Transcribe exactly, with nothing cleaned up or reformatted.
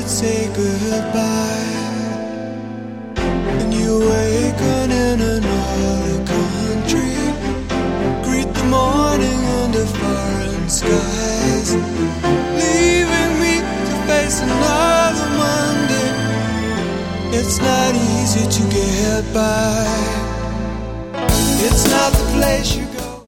say goodbye. And you awaken in another country, greet the morning under foreign skies, leaving me to face another Monday. It's not easy to get by. It's not the place you